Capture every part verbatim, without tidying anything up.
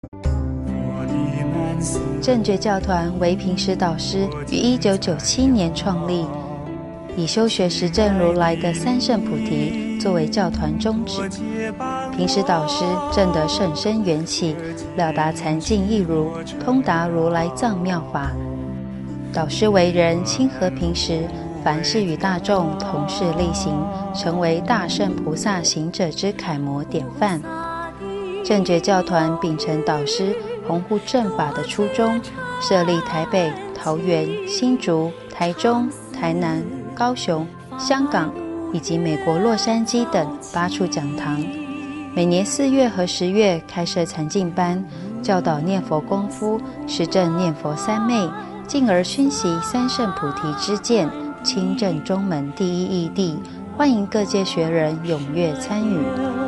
正觉教团为平时导师于一九九七年创立，以修学实证如来的三圣菩提作为教团宗旨。平时导师证得甚深缘起，了达禅境义如，通达如来藏妙法。导师为人亲和平时，凡事与大众同事力行，成为大圣菩萨行者之楷模典范。正觉教团秉承导师弘护正法的初衷，设立台北、桃园、新竹、台中、台南、高雄、香港以及美国洛杉矶等八处讲堂。每年四月和十月开设禅境班，教导念佛功夫，实证念佛三昧，进而熏习三圣菩提之见，亲证中门第一义谛。欢迎各界学人踊跃参与。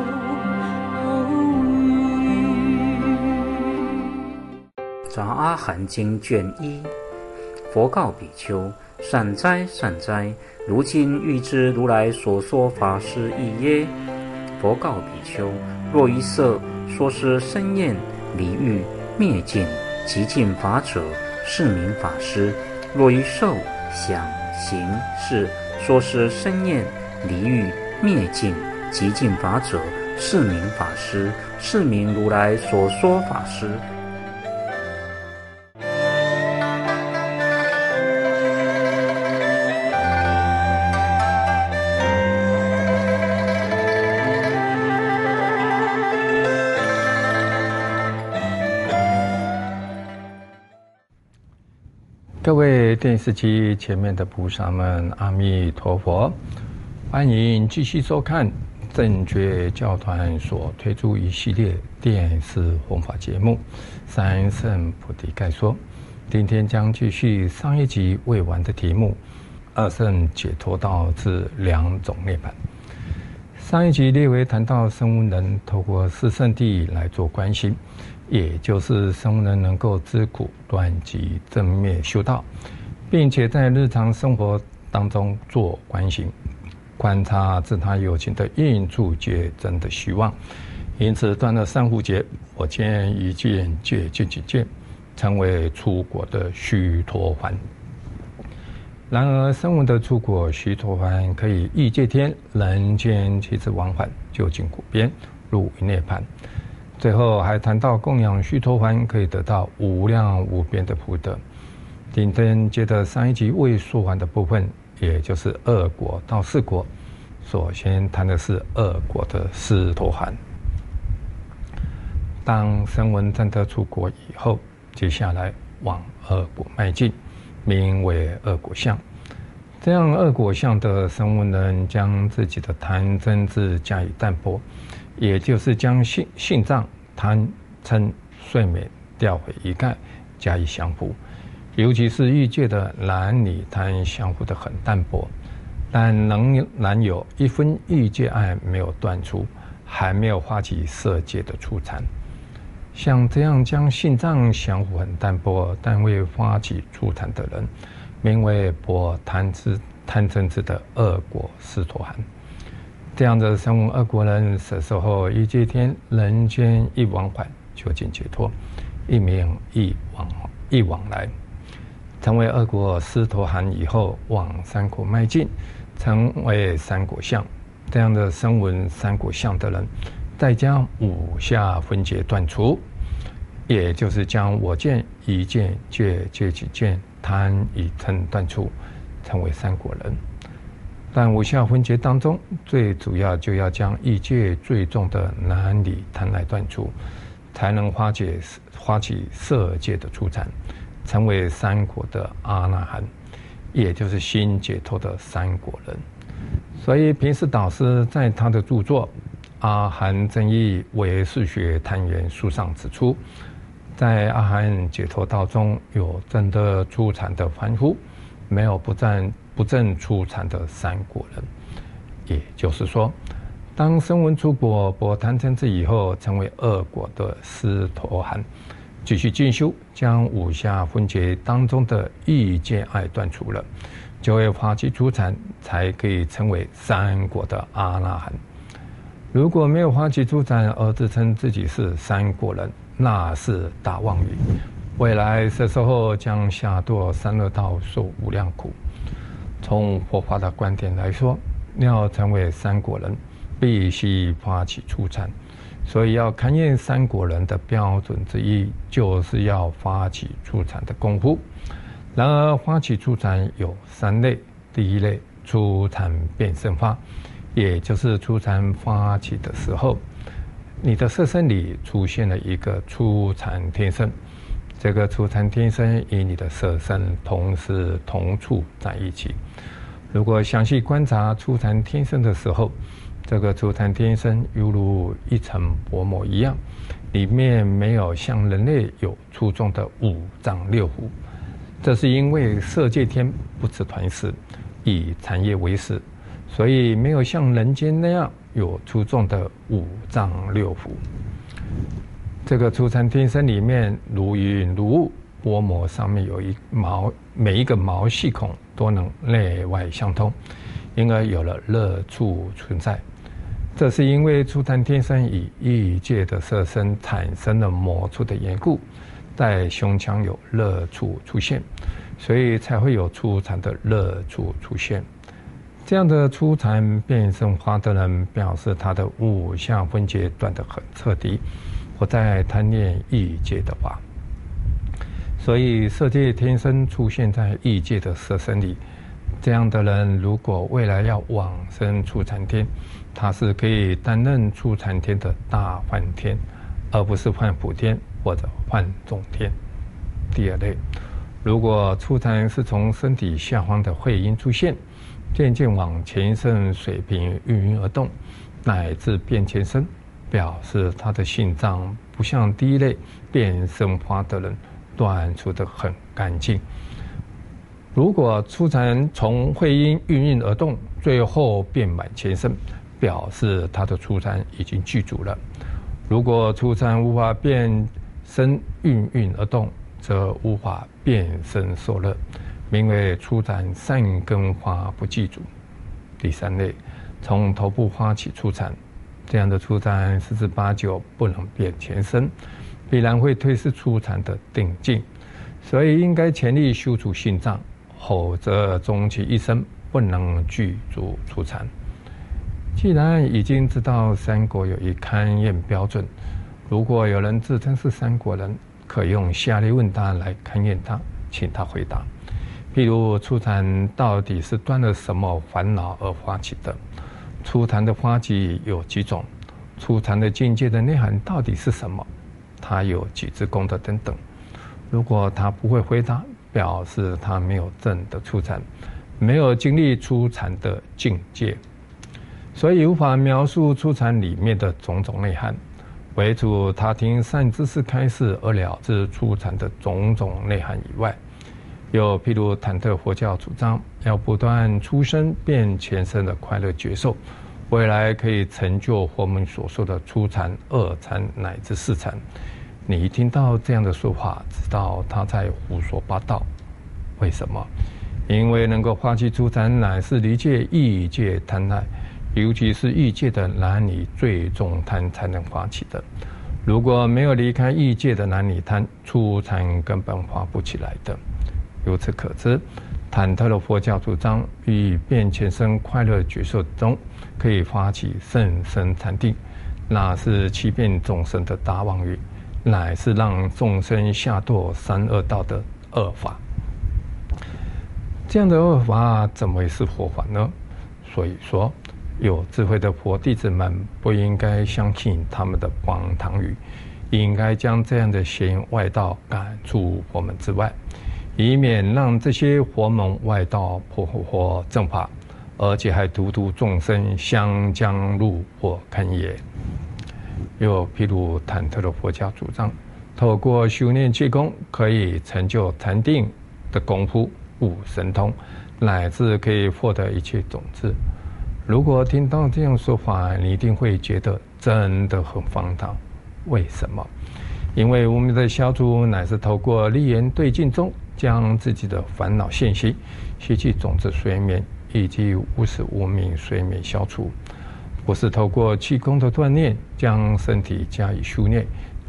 杂阿含经卷一，佛告比丘：善哉善哉，如今欲知如来所说法是义耶？佛告比丘：若于色说是生厌离欲灭尽极尽法者，是名法师；若于受想行识说是生厌离欲灭尽极尽法者，是名法师，是名如来所说法师。 各位电视机前面的菩萨们，阿弥陀佛！欢迎继续收看正觉教团所推出一系列电视弘法节目《三圣菩提概说》。今天将继续上一集未完的题目：二圣解脱道之两种涅槃。上一集列为谈到声闻人透过四圣谛来做观心，也就是声闻人能够知苦断集正灭修道，并且在日常生活当中做观心，观察自他有情的应处皆真的虚妄，因此断了三护劫，我见一见戒见几见，成为出果的须陀洹。然而声闻的出果须陀洹可以欲界天人间七次往返，究竟果边入于涅槃。最后还谈到供养须陀洹可以得到无量无边的福德。今天接着上一集未说完的部分，也就是二果到四果，首先谈的是二果的斯陀含。当声闻证得出果以后，接下来往二果迈进，名为二果相。这样二果相的声闻人将自己的贪嗔痴加以淡泊，也就是将性性障贪嗔睡眠掉毁一概加以降伏，尤其是欲界的男女贪降伏得很淡薄，但仍然有一分欲界爱没有断除，还没有发起色界的初禅。像这样将性障降伏很淡薄但未发起初禅的人，名为薄贪痴贪嗔痴的二果斯陀含。这样的声闻二果人舍受后，欲界天人间一往返，究竟解脱，一名一往一往来，成为二果斯陀含以后，往三果迈进，成为三果相。这样的声闻三果相的人，再将五下分别断除，也就是将我见、疑见、戒、戒己见、贪疑嗔断除，成为三果人。但五下分别当中，最主要就要将欲界最重的男女贪来断除，才能发起发起色界的初禅，成为三果的阿那含，也就是心解脱的三果人。所以平时导师在他的著作《阿含正义唯识学探源书》上指出，在阿含解脱道中有证得初禅的凡夫，没有不证不证初禅的三果人。也就是说，当声闻出果薄贪嗔痴以后，成为二果的斯陀含，继续进修，将五下分别当中的欲界爱断除了，就会发起初禅，才可以成为三果的阿那含。如果没有发起初禅而自称自己是三果人， 那是大妄语。未来摄受后将下堕三恶道，受无量苦。从佛法的观点来说，要成为三果人，必须发起初禅。所以要勘验三果人的标准之一，就是要发起初禅的功夫。然而发起初禅有三类，第一类初禅变生发，也就是初禅发起的时候，你的色身里出现了一个初禅天身，这个初禅天身与你的色身同时同处在一起。如果详细观察初禅天身的时候，这个初禅天身犹如一层薄膜一样，里面没有像人类有粗重的五脏六腑。这是因为色界天不吃团食，以禅业为食，所以没有像人间那样有粗重的五脏六腑。这个初禅天身里面如云如雾，薄膜上面有一毛，每一个毛细孔都能内外相通，因而有了热处存在。这是因为初禅天身以异界的色身产生了魔处的缘故，在胸腔有热处出现，所以才会有初禅的热处出现。这样的初禅变生发的人，表示他的五相分界断得很彻底，不再贪恋异界的法。所以色界天身出现在异界的色身里，这样的人如果未来要往生初禅天，他是可以担任初禅天的大梵天，而不是幻普天或者幻众天。第二类，如果初禅是从身体下方的会阴出现，渐渐往前身水平运运而动，乃至变前身，表示他的心脏不像第一类变生发的人断除得很干净。如果初禅从会阴运运而动，最后变满前身，表示他的初禅已经具足了。如果初禅无法变身运运而动，则无法变身受乐，名为初禅善根法不具足。第三类，从头部发起初禅，这样的初禅十之八九不能变前身，必然会推失初禅的定境，所以应该全力修除心脏，否则终其一生不能具足初禅。既然已经知道三果有一勘验标准，如果有人自称是三果人，可用下列问答来勘验他，请他回答。譬如初禅到底是断了什么烦恼而发起的？初禅的发起有几种？初禅的境界的内涵到底是什么？它有几支功德等等。如果他不会回答，表示他没有证得初禅，没有经历初禅的境界，所以无法描述初禅里面的种种内涵。唯除他听善知识开示而了知初禅的种种内涵以外，有譬如坦特佛教主张要不断出生变前身的快乐觉受，未来可以成就佛门所说的初禅、二禅乃至四禅。你一听到这样的说法，知道他在胡说八道。为什么？因为能够发起初禅，乃是离界异界贪爱，尤其是异界的男女最重贪才能发起的。如果没有离开异界的男女贪，初禅根本发不起来的。由此可知，坦特的佛教主张于变前身快乐觉受中可以发起甚深禅定，那是欺骗众生的大妄语，乃是让众生下堕三恶道的恶法。这样的恶法怎么会是佛法呢？所以说，有智慧的佛弟子们不应该相信他们的荒唐语，应该将这样的邪淫外道赶出佛门之外，以免让这些佛门外道破坏正法，而且还荼毒众生，相将入火坑也。又譬如坦特的佛教主张，透过修炼气功可以成就禅定的功夫，悟神通，乃至可以获得一切种子。如果听到这样说法，你一定会觉得真的很荒唐。为什么？因为我们的小主乃是透过立言对境中，将自己的烦恼现息、习气种子睡眠以及无始无明睡眠消除，不是透过气功的锻炼，将身体加以修炼，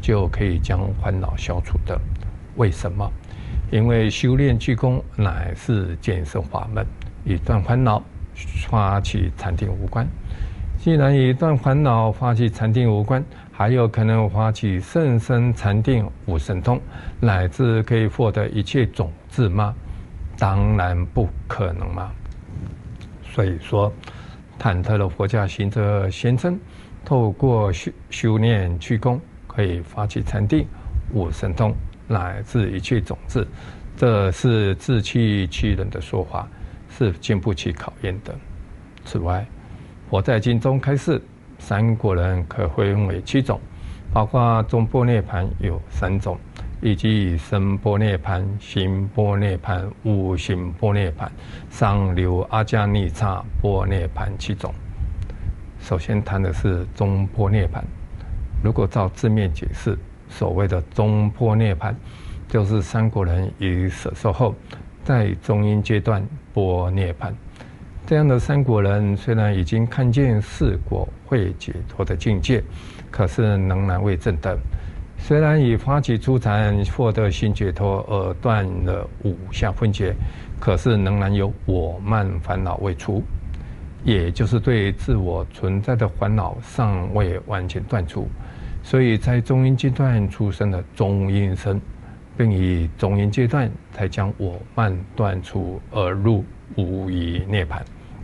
就可以将烦恼消除的。为什么？因为修炼具功乃是建设法门，与断烦恼、发起禅定无关。既然与断烦恼、发起禅定无关，还有可能发起甚深禅定、无神通，乃至可以获得一切种子吗？当然不可能嘛。所以说，忐忑的佛教行者宣称，透过修修炼具功，可以发起禅定、无神通，乃至一切种子，这是自欺欺人的说法，是经不起考验的。此外，佛在经中开示，三果人可分为七种，包括中般涅盘有三种，以及声般涅盘、行般涅盘、无行般涅盘、上流阿迦尼刹般涅盘七种。首先谈的是中般涅盘。如果照字面解释，所谓的中般涅盘，就是三果人于舍受后，在中阴阶段般涅盘。这样的三果人虽然已经看见四果会解脱的境界，可是仍然未证得。虽然以发起初禅获得心解脱而断了五下分解，可是仍然有我慢烦恼未除，也就是对自我存在的烦恼尚未完全断除。所以在中阴阶段出生的中阴身，并以中阴阶段才将我慢断除而入无余涅盘。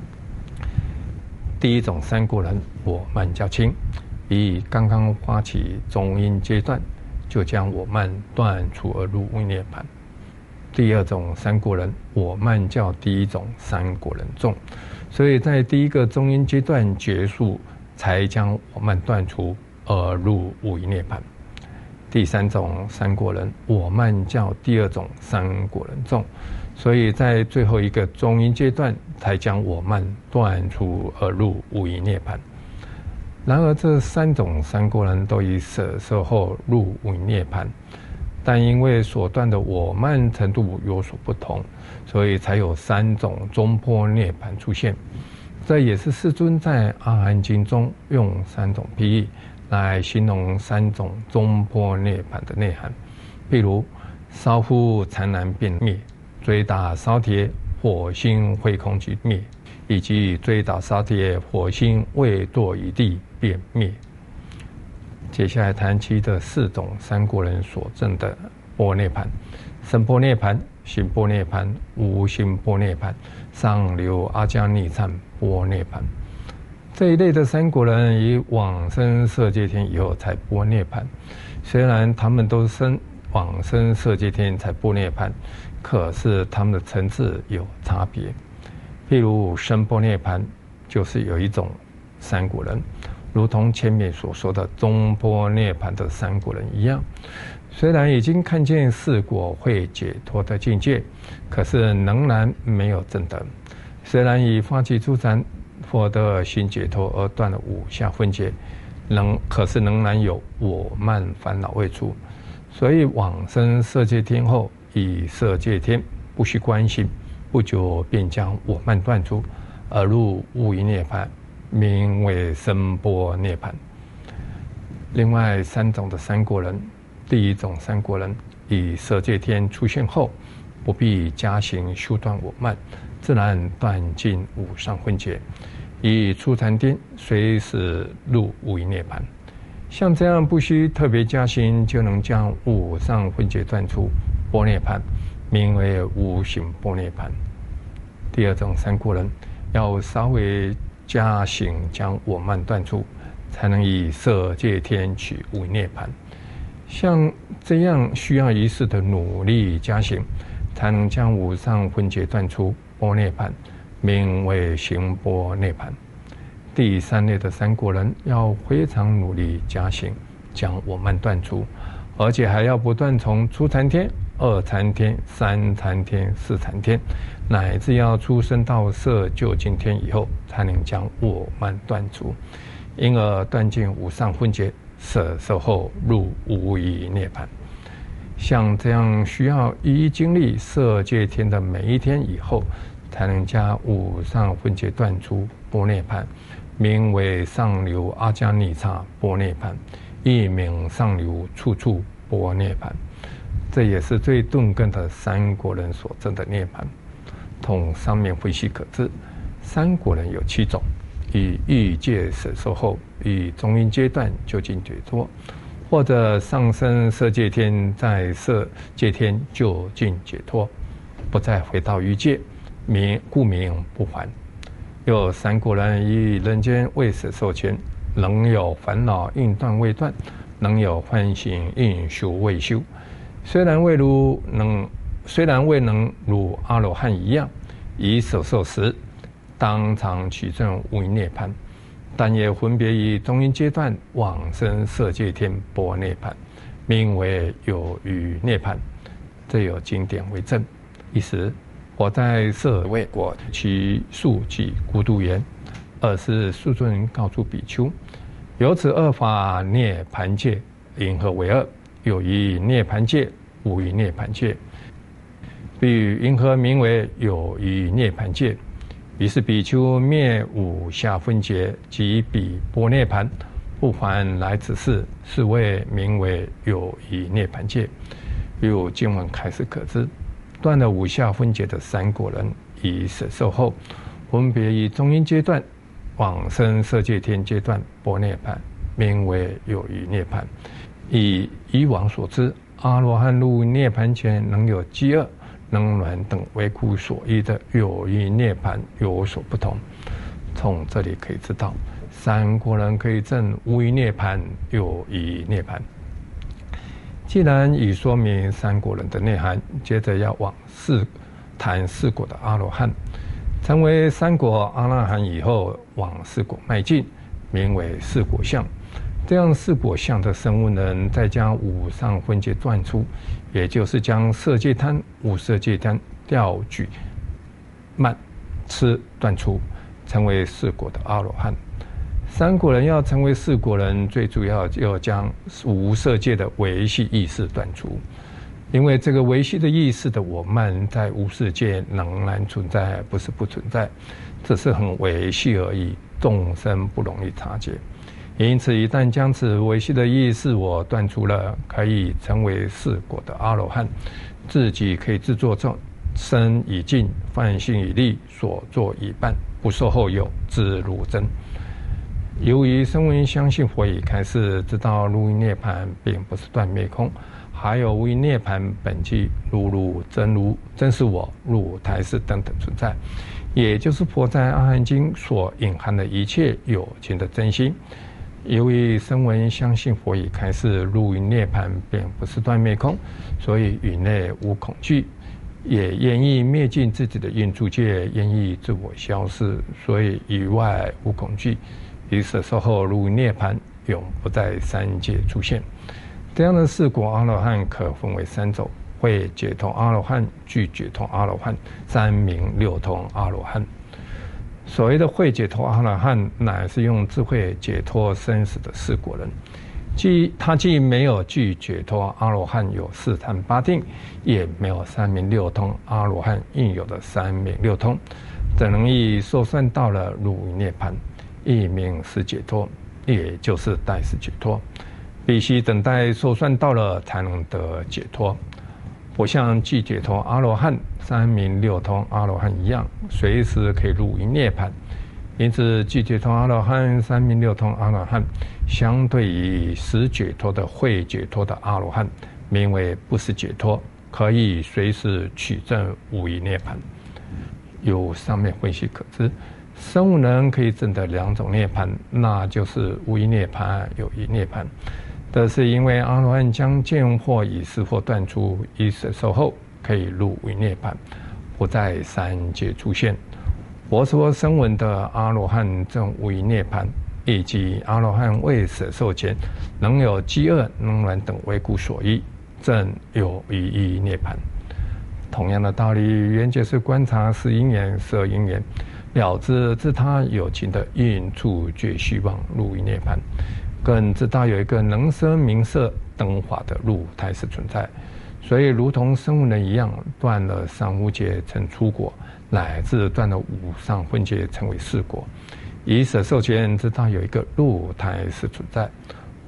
第一种三果人我慢较轻，以刚刚发起中阴阶段就将我慢断除而入无余涅盘。第二种三果人我慢较第一种三果人重，所以在第一个中阴阶段结束，才将我慢断除而入无余涅盘。第三种三果人我慢较第二种三果人重，所以在最后一个中阴阶段才将我慢断除而入无余涅盘。然而这三种三果人都以舍受后入无余涅盘，但因为所断的我慢程度有所不同，所以才有三种中般涅盘出现。这也是世尊在阿含经中用三种譬喻来形容三种中般涅盘的内涵。譬如烧乎禅然便灭，追打烧铁火星会空即灭，以及追打烧铁火星未堕于地便灭。接下来谈其的四种三果人所证的般涅盘：声般涅盘、行般涅盘、无行般涅盘、上流阿迦尼刹般涅盘。这一类的三果人以往生色界天以后才般涅盘，虽然他们都生往生色界天才般涅盘，可是他们的层次有差别。譬如声般涅盘，就是有一种三果人，如同前面所说的中般涅盘的三果人一样，虽然已经看见四果会解脱的境界，可是仍然没有证得。虽然以发起初禅获得心解脱而断了五下分解，仍可是仍然有我慢烦恼未除，所以往生色界天后，以色界天不虚观心，不久便将我慢断除，而入无余涅盘，名为声般涅盘。另外三种的三果人，第一种三果人以色界天出现后，不必加行修断我慢，自然断尽五上分解，以初禅定随时入无余涅盘。像这样不需特别加行就能将五上分解断除般涅盘，名为无行般涅盘。第二种三果人要稍微加行将我慢断除，才能以色界天取无余涅盘。像这样需要一世的努力加行，才能将五上分解断除般涅盘，名为行般涅盘。第三类的三果人要非常努力加行，将我慢断除，而且还要不断从初禅天、二禅天、三禅天、四禅天，乃至要出生到色究竟天以后，才能将我慢断除，因而断尽五上分解，舍受后入无余涅盘。像这样需要一一经历色界天的每一天以后，才能将五上分解断除般涅盘，名为上流阿迦尼刹般涅盘， 一名上流，处处般涅槃。这也是最顿根的三果人所证的涅槃。从上面分析可知，三果人有七种：以欲界舍受后，以中阴阶段究竟解脱，或者上升色界天，在色界天究竟解脱，不再回到欲界，名故名不还。有三果人以人间未舍受前，能有烦恼应断未断，能有欢喜应修未修。虽然未如能，虽然未能如阿罗汉一样，以舍受时当场取证无因涅槃，但也分别以中阴阶段往生色界天般涅槃，名为有余涅槃。这有经典为证。一时我在舍卫国，其数即孤独言。二是世尊告诉比丘，有此二法涅槃界，因何为二？有一涅槃界，无一涅槃界。比喻因何名为有一涅槃界？于是比丘灭五下分劫，即彼般涅槃，不还来此世，是谓名为有一涅槃界。由经文开始可知，断了五下分劫的三果人，以舍受后，分别以中阴阶段往生色界天阶段般涅槃，名为有余涅槃。以以往所知，阿罗汉入涅槃前能有饥饿、能暖等为故所依的有余涅槃有所不同。从这里可以知道，三果人可以证无余涅槃、有余涅槃。既然已说明三果人的内涵，接着要往四谈四果的阿罗汉。成为三果阿罗汉以后，往四果迈进，名为四果相。这样四果相的生物人，再将五上分界断出，也就是将色界贪、无色界贪、调举、慢、痴断出，成为四果的阿罗汉。三果人要成为四果人，最主要要将无色界的维系意识断除，因为这个维系的意识的我慢在无色界仍然存在，不是不存在，只是很维系而已，众生不容易察觉。因此一旦将此维系的意识我断除了，可以成为四果的阿罗汉，自己可以自作证，身已尽，梵行已立，所作已办，不受后有，知如真。由于声闻相信佛已开示，知道如意涅槃并不是断灭空，还有无余涅槃本具如如真如真是我如台式等等存在，也就是佛在阿含经所隐含的一切有情的真心。由于声闻相信佛已开示如意涅槃并不是断灭空，所以语内无恐惧，也愿意灭尽自己的应住界，愿意自我消失，所以语外无恐惧。于舍受后如涅槃，永不在三界出现。这样的四果阿罗汉可分为三种：会解脱阿罗汉、具解脱阿罗汉、三明六通阿罗汉。所谓的会解脱阿罗汉，乃是用智慧解脱生死的四果人。既他既没有具解脱阿罗汉有四禅八定，也没有三明六通阿罗汉应有的三明六通，怎能以受算到了如涅槃？一名是解脱，也就是待时解脱，必须等待受算到了才能得解脱。不像具解脱阿罗汉、三明六通阿罗汉一样，随时可以入于涅槃。因此，具解脱阿罗汉、三明六通阿罗汉，相对于实解脱的会解脱的阿罗汉，名为不实解脱，可以随时取证无余涅槃。由上面分析可知，生物人可以证得两种涅槃，那就是无余涅槃、有余涅槃。这是因为阿罗汉将见惑以识惑断除，以舍受后可以入无余涅槃，不在三界出现。佛说声闻的阿罗汉证无余涅槃，以及阿罗汉未舍受前能有饥饿、能暖等为故所依，证有余涅槃。同样的道理，缘觉是观察识因缘、摄因缘，了知自他有情的应处觉虚妄入于涅槃，更知道有一个能生名色灯法的入胎是存在。所以如同声闻人一样，断了上无界成出果，乃至断了五上分界成为四果。以舍受前知道有一个入胎是存在，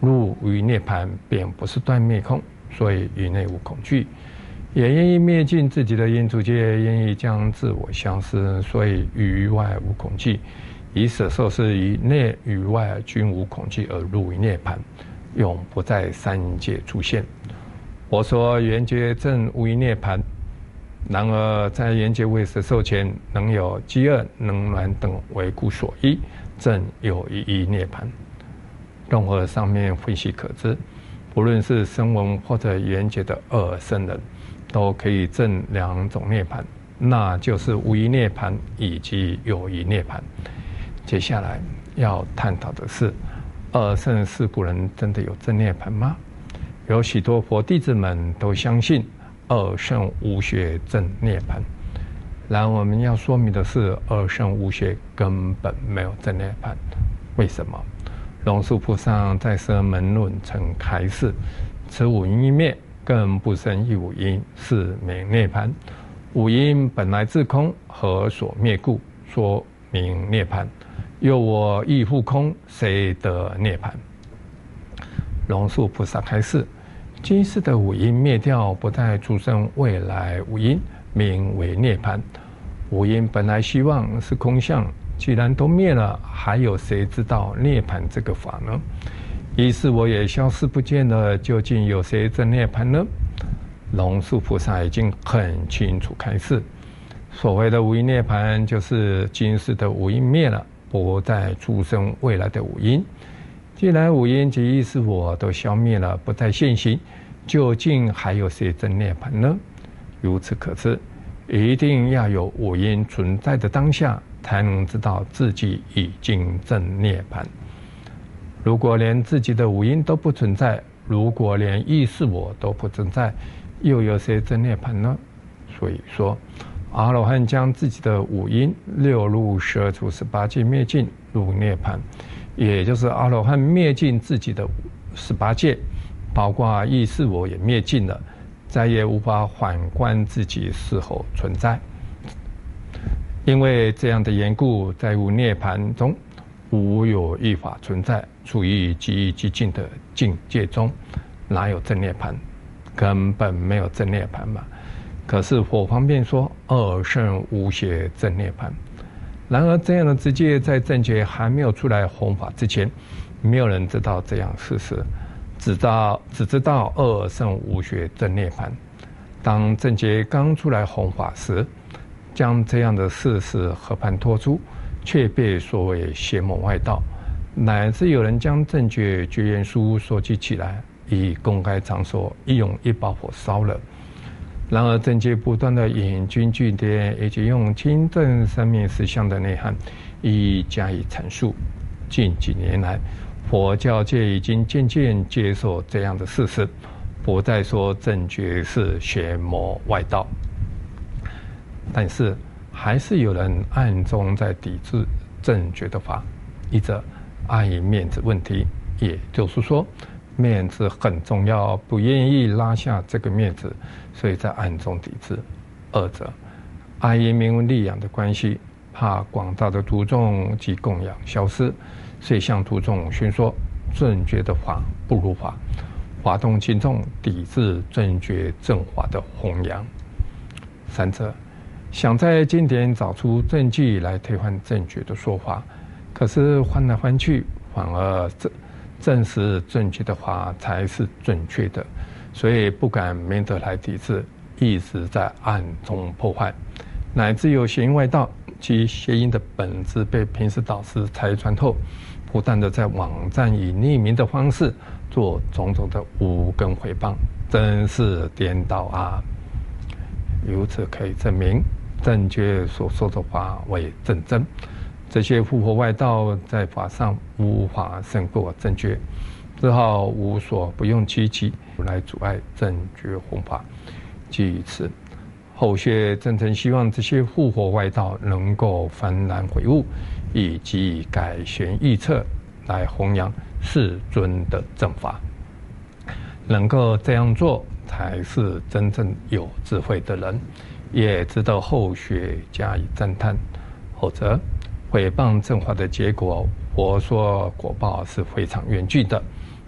入于涅盘，便不是断灭空，所以于内无恐惧。也愿意灭尽自己的因处界，愿意将自我消失，所以于外无恐惧。以舍受是于内于外均无恐惧而入于涅盘，永不在三界出现。我说缘觉正无于涅盘，然而在缘觉未舍受前，能有饥饿、冷暖等为故所依，正有一一涅盘。综合上面分析可知，不论是声闻或者缘觉的二圣人，都可以证两种涅盘，那就是无一涅盘以及有一涅盘。接下来要探讨的是，二圣四古人真的有证涅盘吗？有许多佛弟子们都相信二圣无学证涅盘，然我们要说明的是，二圣无学根本没有证涅盘。为什么？龙树菩萨在《舍门论》曾开示：此五因一灭，更不生一五因，是名涅盘。五因本来自空，何所灭故？说明涅盘。又我亦复空，谁得涅盘？龙树菩萨开示：今世的五因灭掉，不再出生未来五因，名为涅盘。五因本来希望是空相，既然都灭了，还有谁知道涅盘这个法呢？于是我也消失不见了，究竟有谁证涅盘呢？龙树菩萨已经很清楚开示，所谓的无因涅盘，就是今世的五因灭了，不再出生未来的五因。既然五因及意识我都消灭了，不再现行，究竟还有谁证涅盘呢？由此可知，一定要有五因存在的当下，才能知道自己已经证涅盘。如果连自己的五因都不存在，如果连意识我都不存在，又有谁证涅盘呢？所以说，阿罗汉将自己的五因六入十二处十八界灭尽，入涅盘，也就是阿罗汉灭尽自己的十八界，包括意识我也灭尽了，再也无法反观自己是否存在。因为这样的缘故，在无涅盘中，无有一法存在，处于极极尽的境界中，哪有正涅盘？根本没有正涅盘嘛。可是佛方便说，二圣无学正涅盘。然而这样的直界在正觉还没有出来弘法之前，没有人知道这样事实，只知道只知道二圣无学正涅盘。当正觉刚出来弘法时，将这样的事实和盘托出，却被所谓邪魔外道，乃至有人将正觉绝缘书收集起来，以公开场所一用一把火烧了。然而正觉不断的引经据典，以及用清正生命实相的内涵一一加以阐述。近几年来，佛教界已经渐渐接受这样的事实，不再说正觉是邪魔外道。但是还是有人暗中在抵制正觉的法，一则碍于面子问题，也就是说面子很重要，不愿意拉下这个面子，所以在暗中抵制；二者碍于名闻利养的关系，怕广大的徒众及供养消失，所以向徒众宣说正觉的法不如法，发动群众抵制正觉正法的弘扬。三者想在经典找出证据来推翻正觉的说法，可是翻来翻去，反而证证实正确的法才是准确的，所以不敢明着来抵制，一直在暗中破坏，乃至有邪淫外道及邪淫的本质被平时导师拆穿后，不断的在网站以匿名的方式做种种的无根诽谤，真是颠倒啊！由此可以证明，正觉所说的法为正真，这些复活外道在法上无法胜过正觉，只好无所不用其极来阻碍正觉弘法。基于此，后学真诚希望这些复活外道能够幡然悔悟，以及改弦易辙来弘扬世尊的正法。能够这样做，才是真正有智慧的人，也值得后学加以赞叹。否则诽谤正法的结果，佛说果报是非常严峻的，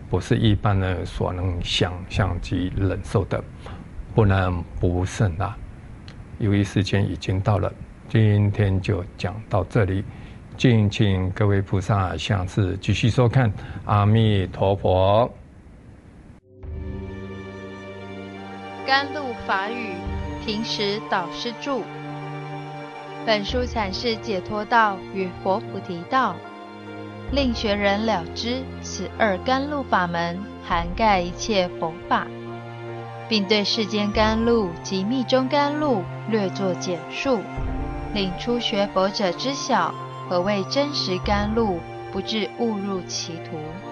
不是一般人所能想象及忍受的，不能不慎啊。由于时间已经到了，今天就讲到这里，敬请各位菩萨下次继续收看。阿弥陀佛。 甘露法语，平时导师著。本书阐释解脱道与佛菩提道，令学人了知此二甘露法门涵盖一切佛法，并对世间甘露及密宗甘露略作简述，令初学佛者知晓何谓真实甘露，不致误入歧途。